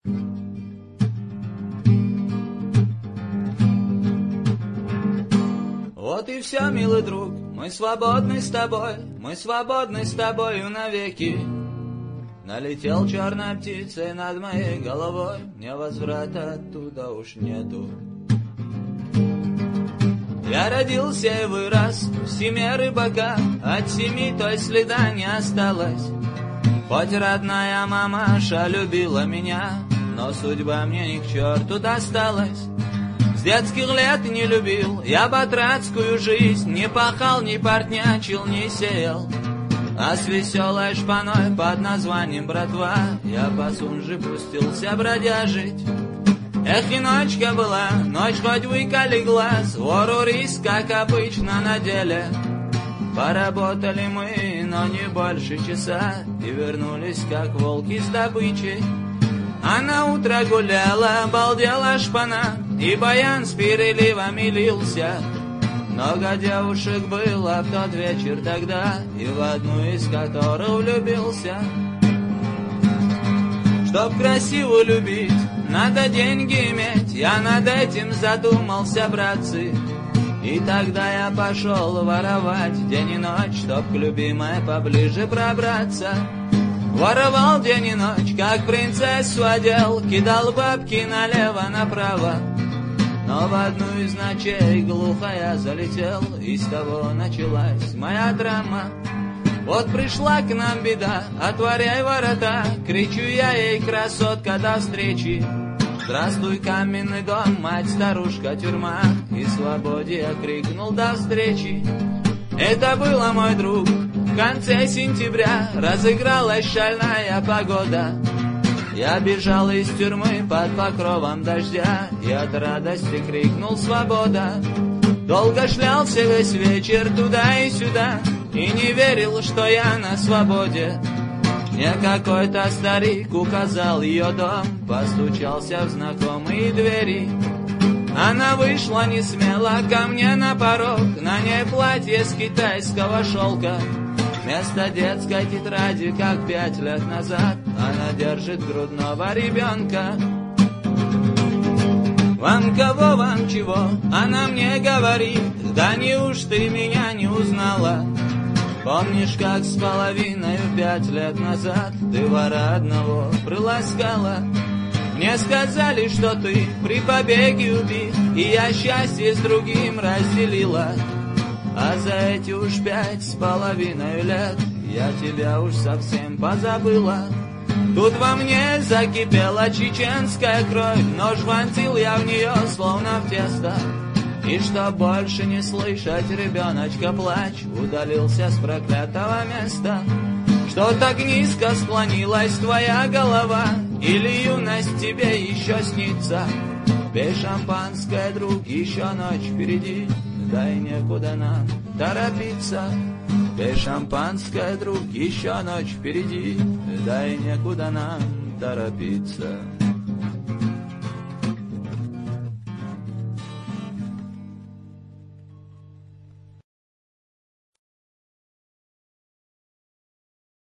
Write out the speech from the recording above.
Вот и все, милый друг, мы свободны с тобою навеки. Налетел черной птицей над моей головой, мне возврата оттуда уж нету. Я родился и вырос в семье рыбака, от семьи той следа не осталось. Хоть родная мамаша любила меня, но судьба мне ни к черту досталась. С детских лет не любил я батрацкую жизнь, не пахал, не портнячил, не сеял. А с веселой шпаной под названием братва я по Сунже пустился бродяжить. Эх, и ночка была, ночь хоть выколи глаз, вору риск, как обычно на деле. Поработали мы, но не больше часа, и вернулись, как волки с добычей. А на утро гуляла, балдела шпана, и баян с переливами лился. Много девушек было в тот вечер тогда, и в одну из которых влюбился. Чтоб красиво любить, надо деньги иметь, я над этим задумался, братцы. И тогда я пошел воровать день и ночь, чтоб к любимой поближе пробраться. Воровал день и ночь, как принцессу одел, кидал бабки налево-направо. Но в одну из ночей глухо я залетел, и с того началась моя драма. Вот пришла к нам беда, отворяй ворота, кричу я ей, красотка, до встречи. Здравствуй, каменный дом, мать-старушка, тюрьма, и свободе я крикнул до встречи. Это было, мой друг, в конце сентября, разыгралась шальная погода. Я бежал из тюрьмы под покровом дождя и от радости крикнул «Свобода!». Долго шлялся весь вечер туда и сюда и не верил, что я на свободе. Мне какой-то старик указал ее дом, постучался в знакомые двери. Она вышла не смело ко мне на порог, на ней платье с китайского шелка. Вместо детской тетради, как 5 лет назад, она держит грудного ребенка. Вам кого, вам чего? Она мне говорит, да неуж ты меня не узнала? Помнишь, как с половиной 5 лет назад ты вора одного приласкала? Мне сказали, что ты при побеге убит, и я счастье с другим разделила. А за эти уж 5,5 лет я тебя уж совсем позабыла. Тут во мне закипела чеченская кровь, нож вонзил я в нее, словно в тесто. И чтоб больше не слышать ребеночка плач, удалился с проклятого места. Что так низко склонилась твоя голова, или юность тебе еще снится? Пей шампанское, друг, еще ночь впереди, да и некуда нам торопиться. Пей шампанское, друг, еще ночь впереди, да и некуда нам торопиться.